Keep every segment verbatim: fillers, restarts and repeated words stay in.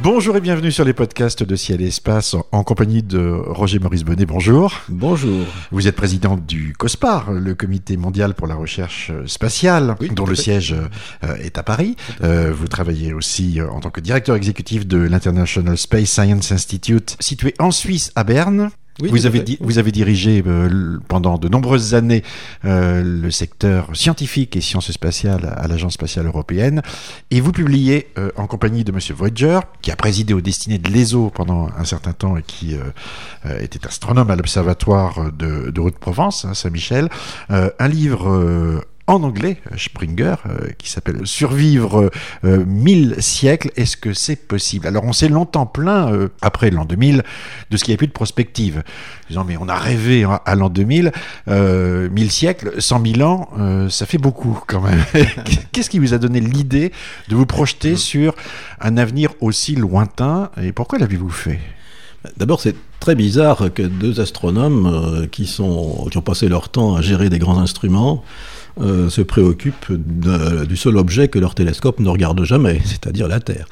Bonjour et bienvenue sur les podcasts de Ciel et Espace en, en compagnie de Roger Maurice Bonnet. Bonjour. Bonjour. Vous êtes président du COSPAR, le Comité mondial pour la recherche spatiale, oui, dont le fait. siège euh, est à Paris. Euh, vous travaillez aussi euh, en tant que directeur exécutif de l'International Space Science Institute, situé en Suisse à Berne. Oui, vous, avez di- vous avez dirigé euh, pendant de nombreuses années euh, le secteur scientifique et sciences spatiales à l'Agence spatiale européenne et vous publiez euh, en compagnie de Monsieur Voyager, qui a présidé aux destinées de l'E S O pendant un certain temps et qui euh, euh, était astronome à l'observatoire de, de Haute-Provence, hein, Saint-Michel, euh, un livre euh, en anglais, Springer, euh, qui s'appelle « Survivre euh, mille siècles, est-ce que c'est possible ?» Alors on s'est longtemps plaint, euh, après l'an deux mille, de ce qu'il n'y avait plus de prospective. Disant, mais on a rêvé hein, à l'an deux mille, euh, mille siècles, cent mille ans, euh, ça fait beaucoup quand même. Qu'est-ce qui vous a donné l'idée de vous projeter sur un avenir aussi lointain et pourquoi l'avez-vous fait ? D'abord, c'est très bizarre que deux astronomes euh, qui, sont, qui ont passé leur temps à gérer des grands instruments euh, se préoccupent de, du seul objet que leur télescope ne regarde jamais, c'est-à-dire la Terre.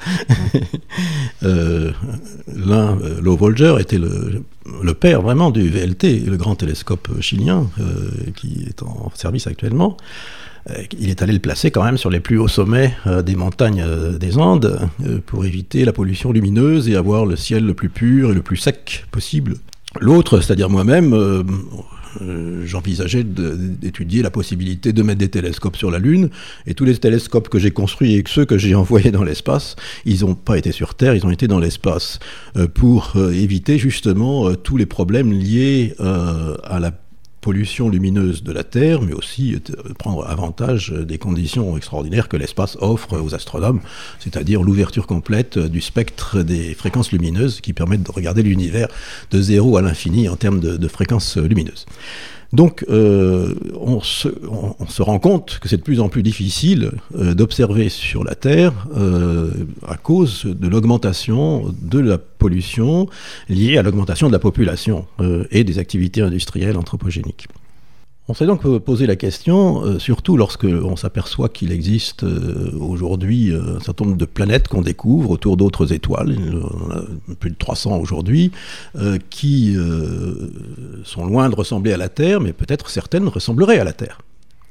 euh, l'un, Low Volger, était le, le père vraiment du V L T, le grand télescope chilien euh, qui est en service actuellement. Il est allé le placer quand même sur les plus hauts sommets euh, des montagnes euh, des Andes euh, pour éviter la pollution lumineuse et avoir le ciel le plus pur et le plus sec possible. L'autre, c'est-à-dire moi-même, euh, euh, j'envisageais de, d'étudier la possibilité de mettre des télescopes sur la Lune, et tous les télescopes que j'ai construits et ceux que j'ai envoyés dans l'espace, ils n'ont pas été sur Terre, ils ont été dans l'espace, euh, pour euh, éviter justement euh, tous les problèmes liés euh, à la pollution lumineuse de la Terre, mais aussi euh, prendre avantage des conditions extraordinaires que l'espace offre aux astronomes, c'est-à-dire l'ouverture complète du spectre des fréquences lumineuses qui permettent de regarder l'univers de zéro à l'infini en termes de, de fréquences lumineuses. Donc, euh, on, se, on, on se rend compte que c'est de plus en plus difficile euh, d'observer sur la Terre euh, à cause de l'augmentation de la pollution liée à l'augmentation de la population euh, et des activités industrielles anthropogéniques. On s'est donc posé la question, euh, surtout lorsque on s'aperçoit qu'il existe euh, aujourd'hui euh, un certain nombre de planètes qu'on découvre autour d'autres étoiles, on a plus de trois cents aujourd'hui, euh, qui euh, sont loin de ressembler à la Terre, mais peut-être certaines ressembleraient à la Terre.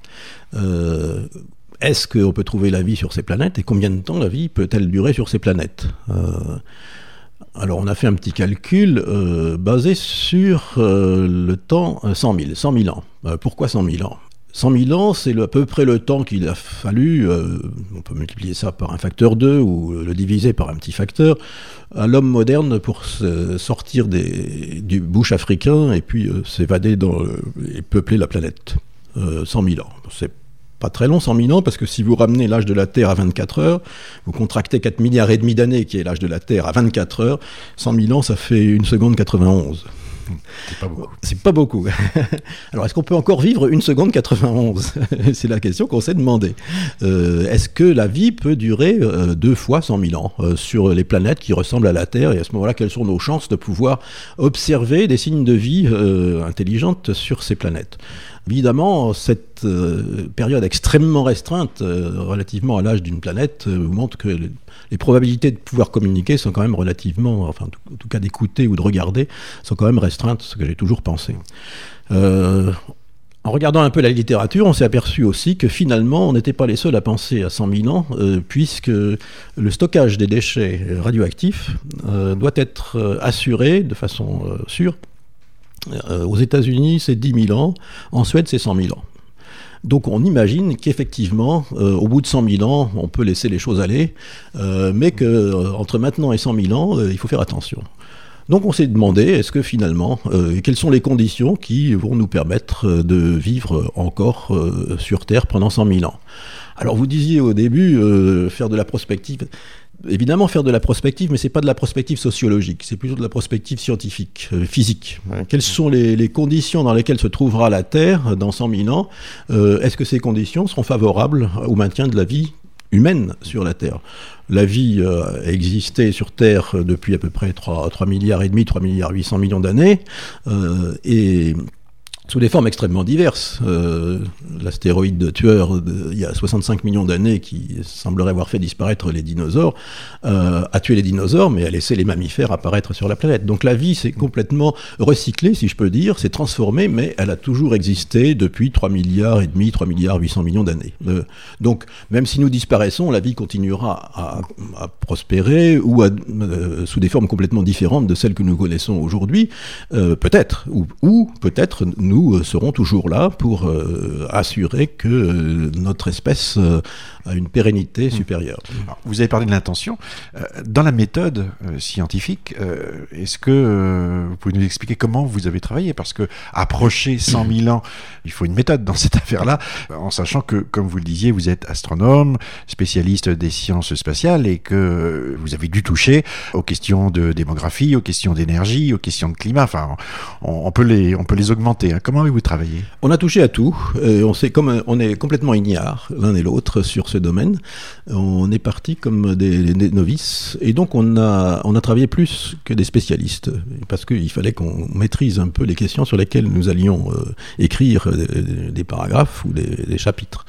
Euh, est-ce qu'on peut trouver la vie sur ces planètes et combien de temps la vie peut-elle durer sur ces planètes ? euh, Alors, on a fait un petit calcul euh, basé sur euh, le temps euh, cent mille, cent mille ans. Euh, pourquoi cent mille ans ? cent mille ans, c'est le, à peu près le temps qu'il a fallu, euh, on peut multiplier ça par un facteur deux ou le diviser par un petit facteur, à l'homme moderne pour se sortir des, du bush africain et puis euh, s'évader dans, euh, et peupler la planète. Euh, cent mille ans, c'est pas très long, cent mille ans, parce que si vous ramenez l'âge de la Terre à vingt-quatre heures, vous contractez quatre milliards et demi d'années, qui est l'âge de la Terre, à vingt-quatre heures, cent mille ans, ça fait une seconde quatre-vingt-onze. C'est pas beaucoup. C'est pas beaucoup. Alors, est-ce qu'on peut encore vivre une seconde quatre-vingt-onze ? C'est la question qu'on s'est demandé. Euh, est-ce que la vie peut durer euh, deux fois cent mille ans euh, sur les planètes qui ressemblent à la Terre ? Et à ce moment-là, quelles sont nos chances de pouvoir observer des signes de vie euh, intelligente sur ces planètes ? Évidemment, cette euh, période extrêmement restreinte euh, relativement à l'âge d'une planète euh, vous montre que les, les probabilités de pouvoir communiquer sont quand même relativement, enfin en tout cas d'écouter ou de regarder, sont quand même restreintes, ce que j'ai toujours pensé. Euh, en regardant un peu la littérature, on s'est aperçu aussi que finalement, on n'était pas les seuls à penser à cent mille ans, euh, puisque le stockage des déchets radioactifs euh, doit être euh, assuré de façon euh, sûre. Euh, aux États-Unis, c'est dix mille ans. En Suède, c'est cent mille ans. Donc on imagine qu'effectivement, euh, au bout de cent mille ans, on peut laisser les choses aller, euh, mais qu'entre euh, maintenant et cent mille ans, euh, il faut faire attention. Donc on s'est demandé, est-ce que finalement, euh, quelles sont les conditions qui vont nous permettre de vivre encore euh, sur Terre pendant cent mille ans ? Alors vous disiez au début, euh, faire de la prospective... Évidemment, faire de la prospective, mais ce n'est pas de la prospective sociologique, c'est plutôt de la prospective scientifique, euh, physique. Hein, quelles sont les, les conditions dans lesquelles se trouvera la Terre dans cent mille ans ? euh, Est-ce que ces conditions seront favorables au maintien de la vie humaine sur la Terre ? La vie euh, existait sur Terre depuis à peu près trois milliards et demi, trois milliards huit cents millions d'années, euh, et sous des formes extrêmement diverses. Euh, l'astéroïde tueur de, il y a soixante-cinq millions d'années qui semblerait avoir fait disparaître les dinosaures, euh, a tué les dinosaures, mais a laissé les mammifères apparaître sur la planète. Donc la vie s'est complètement recyclée, si je peux dire, s'est transformée, mais elle a toujours existé depuis trois milliards et demi, trois milliards huit cents millions d'années. Euh, donc même si nous disparaissons, la vie continuera à, à prospérer ou à, euh, sous des formes complètement différentes de celles que nous connaissons aujourd'hui, euh, peut-être, ou, ou peut-être nous Nous serons toujours là pour euh, assurer que euh, notre espèce euh, a une pérennité supérieure. Alors, vous avez parlé de l'intention. Euh, dans la méthode euh, scientifique, euh, est-ce que euh, vous pouvez nous expliquer comment vous avez travaillé ? Parce que approcher cent mille ans, il faut une méthode dans cette affaire-là, en sachant que, comme vous le disiez, vous êtes astronome, spécialiste des sciences spatiales, et que vous avez dû toucher aux questions de démographie, aux questions d'énergie, aux questions de climat. Enfin, on, on peut les, on peut les augmenter. Hein. Comment avez-vous travaillé ? On a touché à tout. Euh, on, sait, comme, on est complètement ignares, l'un et l'autre, sur ce domaine. On est parti comme des, des novices. Et donc, on a, on a travaillé plus que des spécialistes. Parce qu'il fallait qu'on maîtrise un peu les questions sur lesquelles nous allions euh, écrire des, des paragraphes ou des, des chapitres.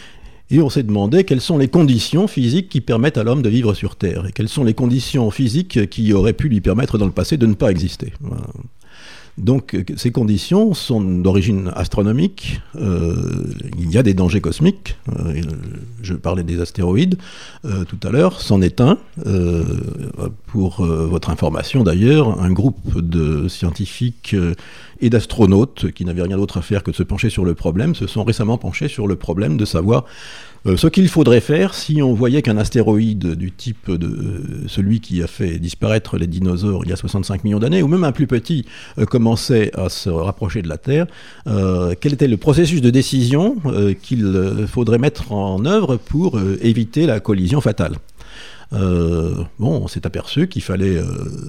Et on s'est demandé quelles sont les conditions physiques qui permettent à l'homme de vivre sur Terre. Et quelles sont les conditions physiques qui auraient pu lui permettre dans le passé de ne pas exister. Voilà. Donc ces conditions sont d'origine astronomique, euh, il y a des dangers cosmiques, euh, je parlais des astéroïdes euh, tout à l'heure, c'en est un. Euh, pour euh, votre information d'ailleurs, un groupe de scientifiques euh, et d'astronautes qui n'avaient rien d'autre à faire que de se pencher sur le problème, se sont récemment penchés sur le problème de savoir Euh, ce qu'il faudrait faire si on voyait qu'un astéroïde du type de euh, celui qui a fait disparaître les dinosaures il y a soixante-cinq millions d'années, ou même un plus petit, euh, commençait à se rapprocher de la Terre, euh, quel était le processus de décision euh, qu'il euh, faudrait mettre en œuvre pour euh, éviter la collision fatale. Euh, bon, on s'est aperçu qu'il fallait euh,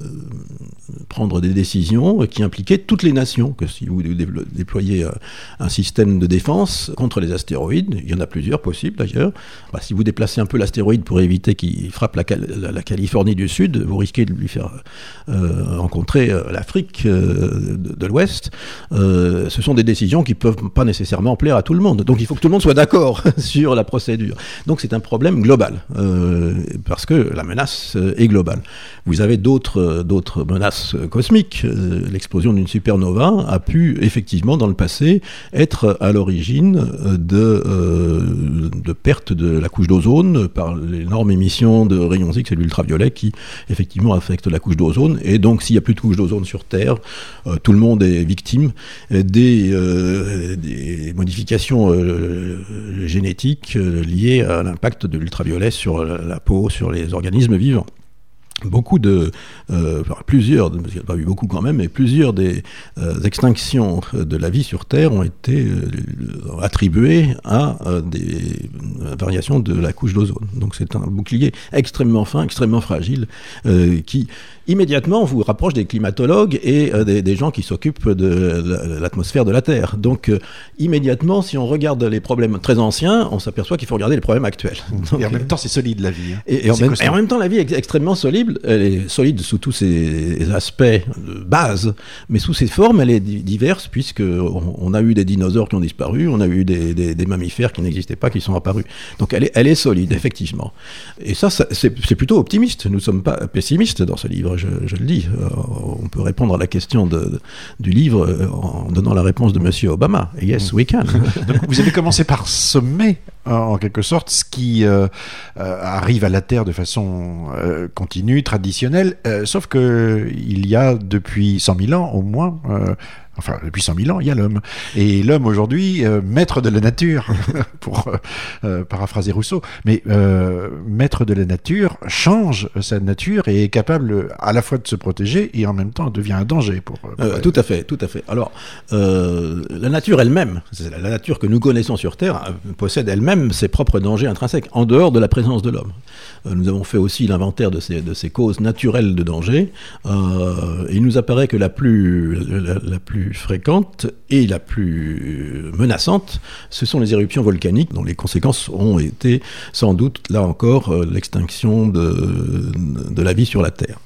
prendre des décisions qui impliquaient toutes les nations, que si vous déployez euh, un système de défense contre les astéroïdes, il y en a plusieurs possibles d'ailleurs, bah, si vous déplacez un peu l'astéroïde pour éviter qu'il frappe la, la, la Californie du Sud, vous risquez de lui faire euh, rencontrer euh, l'Afrique euh, de, de l'Ouest. Euh, ce sont des décisions qui ne peuvent pas nécessairement plaire à tout le monde, donc il faut que tout le monde soit d'accord sur la procédure. Donc c'est un problème global, euh, parce que que la menace est globale. Vous avez d'autres, d'autres menaces cosmiques. L'explosion d'une supernova a pu effectivement dans le passé être à l'origine de, euh, de perte de la couche d'ozone par l'énorme émission de rayons X et de l'ultraviolet qui effectivement affectent la couche d'ozone. Et donc s'il n'y a plus de couche d'ozone sur Terre, euh, tout le monde est victime des, euh, des modifications euh, génétiques euh, liées à l'impact de l'ultraviolet sur la, la peau, sur les les organismes vivants. Beaucoup de, euh, enfin, plusieurs, il n'y a pas eu beaucoup quand même, mais plusieurs des euh, extinctions de la vie sur Terre ont été euh, attribuées à euh, des variations de la couche d'ozone. Donc c'est un bouclier extrêmement fin, extrêmement fragile, euh, qui immédiatement vous rapproche des climatologues et euh, des, des gens qui s'occupent de l'atmosphère de la Terre. Donc euh, immédiatement, si on regarde les problèmes très anciens, on s'aperçoit qu'il faut regarder les problèmes actuels. Donc, et en même temps, c'est solide la vie. Hein. Et, et, en même, et en même temps, la vie est extrêmement solide. Elle est solide sous tous ses aspects de base, mais sous ses formes, elle est diverse, puisqu'on on a eu des dinosaures qui ont disparu, on a eu des, des, des mammifères qui n'existaient pas, qui sont apparus. Donc elle est, elle est solide, effectivement. Et ça, ça c'est, c'est plutôt optimiste. Nous ne sommes pas pessimistes dans ce livre, je, je le dis. On peut répondre à la question de, de, du livre en donnant la réponse de M. Obama. Yes, we can. Donc, vous avez commencé par sommer, en quelque sorte, ce qui euh, euh, arrive à la Terre de façon euh, continue, traditionnelle, euh, sauf que il y a depuis cent mille ans au moins, euh, enfin depuis cent mille ans, il y a l'homme. Et l'homme aujourd'hui, euh, maître de la nature, pour euh, euh, paraphraser Rousseau, mais euh, maître de la nature, change sa nature et est capable à la fois de se protéger et en même temps devient un danger. Pour, pour euh, tout à fait, tout à fait. Alors, euh, la nature elle-même, c'est la nature que nous connaissons sur Terre, possède elle-même ses propres dangers intrinsèques, en dehors de la présence de l'homme. Euh, nous avons fait aussi l'inventaire de ces, de ces causes naturelles de danger. Euh, il nous apparaît que la plus, la, la plus fréquente et la plus menaçante, ce sont les éruptions volcaniques, dont les conséquences ont été sans doute, là encore, euh, l'extinction de, de la vie sur la Terre.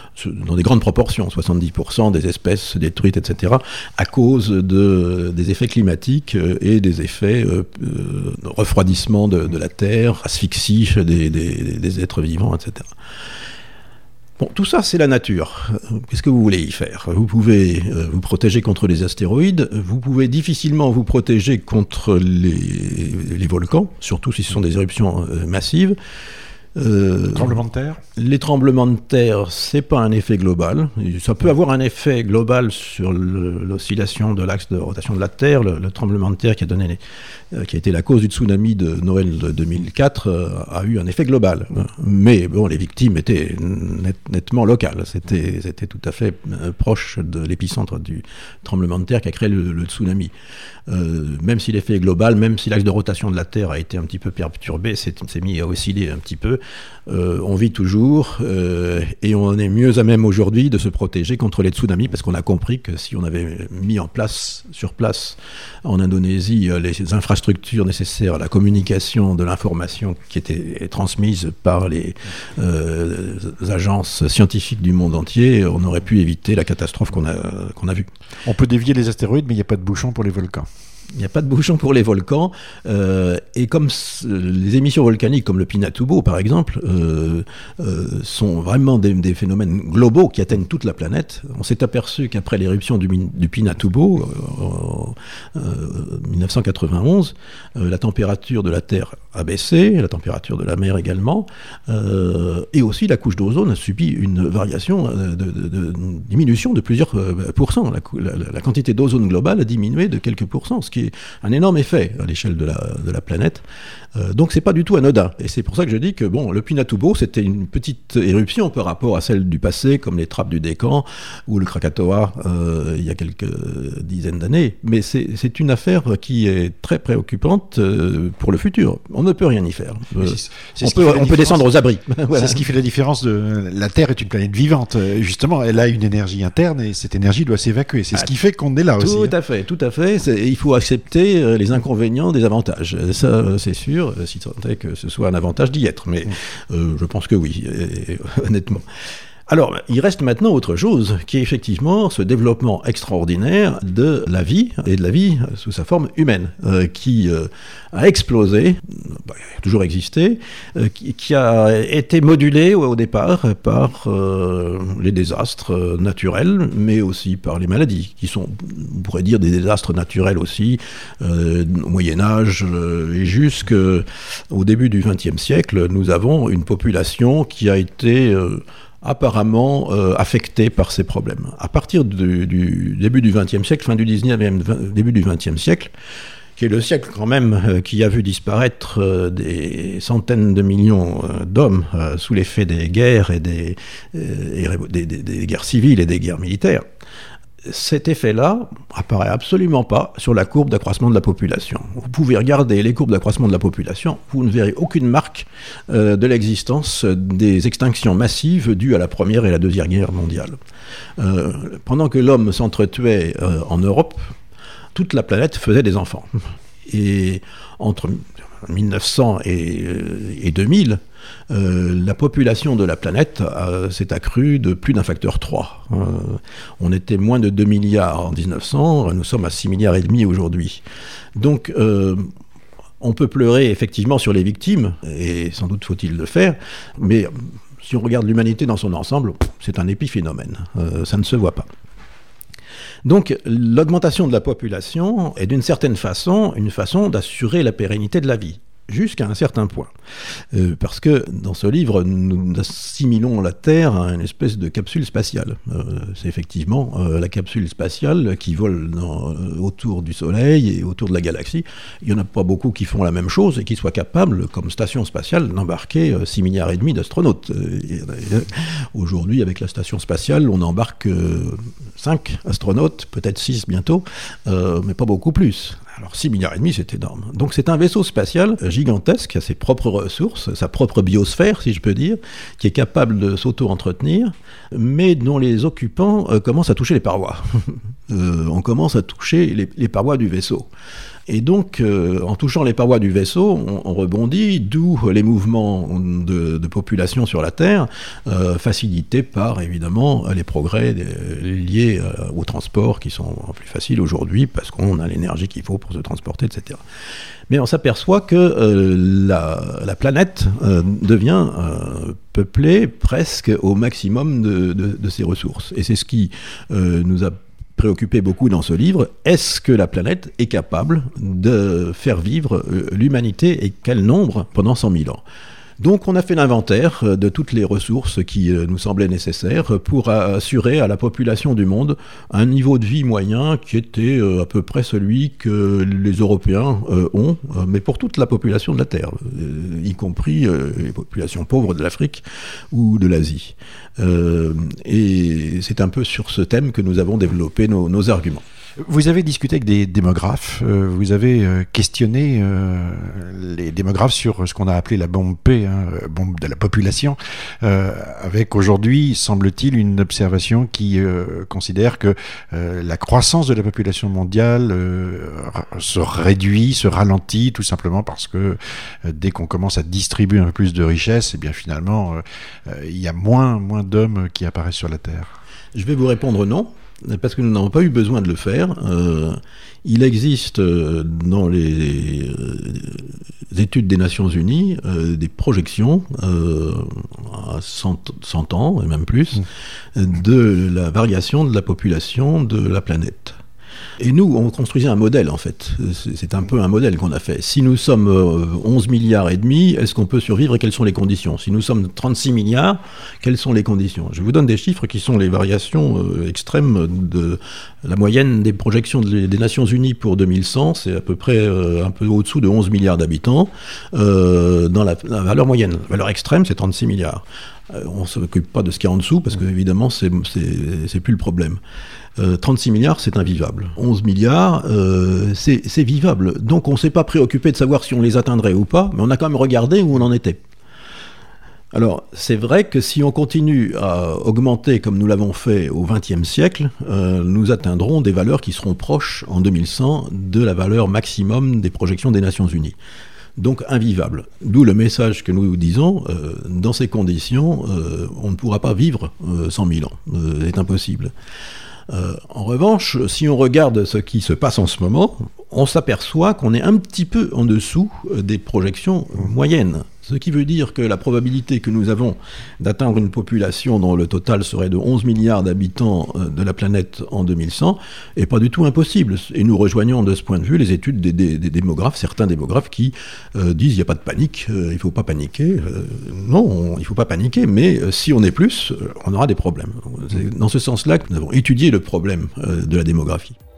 dans des grandes proportions, soixante-dix pour cent des espèces détruites, et cetera, à cause de, des effets climatiques et des effets euh, euh, refroidissement de, de la Terre, asphyxie des, des, des êtres vivants, et cetera. Bon, tout ça, c'est la nature. Qu'est-ce que vous voulez y faire? Vous pouvez euh, vous protéger contre les astéroïdes, vous pouvez difficilement vous protéger contre les, les volcans, surtout si ce sont des éruptions euh, massives. Euh, tremblements de terre? Les tremblements de terre, c'est pas un effet global. Ça peut avoir un effet global sur le, l'oscillation de l'axe de rotation de la Terre. Le, le tremblement de terre qui a donné, les, euh, qui a été la cause du tsunami de Noël de deux mille quatre euh, a eu un effet global. Mais bon, les victimes étaient net, nettement locales. C'était, c'était tout à fait euh, proche de l'épicentre du tremblement de terre qui a créé le, le tsunami. Euh, même si l'effet est global, même si l'axe de rotation de la Terre a été un petit peu perturbé, c'est, s'est mis à osciller un petit peu, euh, on vit toujours euh, et on est mieux à même aujourd'hui de se protéger contre les tsunamis parce qu'on a compris que si on avait mis en place, sur place, en Indonésie, les infrastructures nécessaires à la communication de l'information qui était transmise par les euh, agences scientifiques du monde entier, on aurait pu éviter la catastrophe qu'on a, qu'on a vue. On peut dévier les astéroïdes, mais il n'y a pas de bouchon pour les volcans. Il n'y a pas de bouchon pour les volcans, euh, et comme les émissions volcaniques, comme le Pinatubo par exemple, euh, euh, sont vraiment des, des phénomènes globaux qui atteignent toute la planète. On s'est aperçu qu'après l'éruption du, du Pinatubo, euh, euh, dix-neuf cent quatre-vingt-onze, euh, la température de la Terre a baissé, la température de la mer également, euh, et aussi la couche d'ozone a subi une variation de, de, de, de diminution de plusieurs pourcents. La, la, la quantité d'ozone globale a diminué de quelques pourcents, ce qui est un énorme effet à l'échelle de la, de la planète. Euh, donc c'est pas du tout anodin. Et c'est pour ça que je dis que bon, le Pinatubo, c'était une petite éruption par rapport à celle du passé, comme les trappes du Décan ou le Krakatoa euh, il y a quelques dizaines d'années. Mais c'est, c'est une affaire qui est très préoccupante euh, pour le futur. On ne peut rien y faire. Euh, c'est, c'est on peut, on peut descendre aux abris. Voilà. C'est ce qui fait la différence de... La Terre est une planète vivante. Justement, elle a une énergie interne et cette énergie doit s'évacuer. C'est ah, ce qui fait qu'on est là tout aussi. Tout à fait, tout à fait. C'est, il faut accepter les inconvénients des avantages. Ça, c'est sûr, si tant est que ce soit un avantage d'y être. Mais euh, je pense que oui, et, et, honnêtement. Alors, il reste maintenant autre chose, qui est effectivement ce développement extraordinaire de la vie, et de la vie sous sa forme humaine, euh, qui euh, a explosé, bah, a toujours existé, euh, qui, qui a été modulé au, au départ par euh, les désastres naturels, mais aussi par les maladies, qui sont, on pourrait dire, des désastres naturels aussi, euh, au Moyen-Âge, euh, et jusqu'au début du vingtième siècle, nous avons une population qui a été... Euh, apparemment euh, affectés par ces problèmes. À partir du, du début du vingtième siècle, fin du dix-neuvième, début du vingtième siècle, qui est le siècle quand même euh, qui a vu disparaître euh, des centaines de millions euh, d'hommes euh, sous l'effet des guerres et des, euh, et des, des, des guerres civiles et des guerres militaires, cet effet-là apparaît absolument pas sur la courbe d'accroissement de la population. Vous pouvez regarder les courbes d'accroissement de la population, vous ne verrez aucune marque euh, de l'existence des extinctions massives dues à la Première et la Deuxième Guerre mondiale. Euh, pendant que l'homme s'entretuait euh, en Europe, toute la planète faisait des enfants. Et entre mille neuf cents et, et deux mille, euh, la population de la planète euh, s'est accrue de plus d'un facteur trois. Euh, on était moins de deux milliards en dix-neuf cents, nous sommes à six milliards et demi aujourd'hui. Donc, euh, on peut pleurer effectivement sur les victimes, et sans doute faut-il le faire, mais si on regarde l'humanité dans son ensemble, c'est un épiphénomène, euh, ça ne se voit pas. Donc l'augmentation de la population est d'une certaine façon une façon d'assurer la pérennité de la vie, jusqu'à un certain point. Euh, parce que dans ce livre, nous assimilons la Terre à une espèce de capsule spatiale. Euh, c'est effectivement euh, la capsule spatiale qui vole dans, euh, autour du Soleil et autour de la galaxie. Il n'y en a pas beaucoup qui font la même chose et qui soient capables, comme station spatiale, d'embarquer euh, six milliards et demi d'astronautes. Euh, et, euh, aujourd'hui, avec la station spatiale, on embarque euh, cinq astronautes, peut-être six bientôt, euh, mais pas beaucoup plus. Alors six milliards et demi, c'est énorme. Donc c'est un vaisseau spatial gigantesque, qui a ses propres ressources, sa propre biosphère, si je peux dire, qui est capable de s'auto-entretenir, mais dont les occupants euh, commencent à toucher les parois. euh, on commence à toucher les, les parois du vaisseau. Et donc, euh, en touchant les parois du vaisseau, on, on rebondit, d'où les mouvements de, de population sur la Terre, euh, facilités par, évidemment, les progrès des, liés euh, au transport, qui sont plus faciles aujourd'hui, parce qu'on a l'énergie qu'il faut pour se transporter, et cetera. Mais on s'aperçoit que euh, la, la planète euh, devient euh, peuplée presque au maximum de, de, de ses ressources. Et c'est ce qui euh, nous a préoccupé beaucoup dans ce livre. Est-ce que la planète est capable de faire vivre l'humanité et quel nombre pendant cent mille ans ? Donc on a fait l'inventaire de toutes les ressources qui nous semblaient nécessaires pour assurer à la population du monde un niveau de vie moyen qui était à peu près celui que les Européens ont, mais pour toute la population de la Terre, y compris les populations pauvres de l'Afrique ou de l'Asie. Et c'est un peu sur ce thème que nous avons développé nos, nos arguments. Vous avez discuté avec des démographes, euh, vous avez euh, questionné euh, les démographes sur ce qu'on a appelé la bombe P, hein, bombe de la population, euh, avec aujourd'hui, semble-t-il, une observation qui euh, considère que euh, la croissance de la population mondiale euh, se réduit, se ralentit, tout simplement parce que euh, dès qu'on commence à distribuer un peu plus de richesses, eh bien finalement, euh, euh, il y a moins, moins d'hommes qui apparaissent sur la Terre. Je vais vous répondre non. Parce que nous n'avons pas eu besoin de le faire. Euh, il existe euh, dans les euh, études des Nations Unies euh, des projections euh, à cent, cent ans, et même plus, mmh. de la variation de la population de la planète. Et nous, on construisait un modèle, en fait. C'est un peu un modèle qu'on a fait. Si nous sommes onze milliards et demi, est-ce qu'on peut survivre et quelles sont les conditions ? Si nous sommes trente-six milliards, quelles sont les conditions ? Je vous donne des chiffres qui sont les variations extrêmes de la moyenne des projections des Nations Unies pour deux mille cent. C'est à peu près un peu au-dessous de onze milliards d'habitants. Euh, dans la, la valeur moyenne. La valeur extrême, c'est trente-six milliards. Euh, on ne s'occupe pas de ce qu'il y a en dessous, parce que, évidemment, c'est, c'est, c'est plus le problème. Euh, trente-six milliards, c'est invivable. onze milliards, euh, c'est, c'est vivable. Donc on ne s'est pas préoccupé de savoir si on les atteindrait ou pas, mais on a quand même regardé où on en était. Alors, c'est vrai que si on continue à augmenter comme nous l'avons fait au vingtième siècle, euh, nous atteindrons des valeurs qui seront proches, en deux mille cent, de la valeur maximum des projections des Nations Unies. Donc invivable. D'où le message que nous disons, euh, dans ces conditions, euh, on ne pourra pas vivre euh, cent mille ans. Euh, c'est impossible. Euh, en revanche, si on regarde ce qui se passe en ce moment, on s'aperçoit qu'on est un petit peu en dessous des projections moyennes. Ce qui veut dire que la probabilité que nous avons d'atteindre une population dont le total serait de onze milliards d'habitants de la planète en deux mille cent n'est pas du tout impossible. Et nous rejoignons de ce point de vue les études des, des, des démographes, certains démographes qui euh, disent il n'y a pas de panique, euh, il ne faut pas paniquer. Euh, non, on, il ne faut pas paniquer, mais euh, si on est plus, euh, on aura des problèmes. C'est dans ce sens-là que nous avons étudié le problème euh, de la démographie.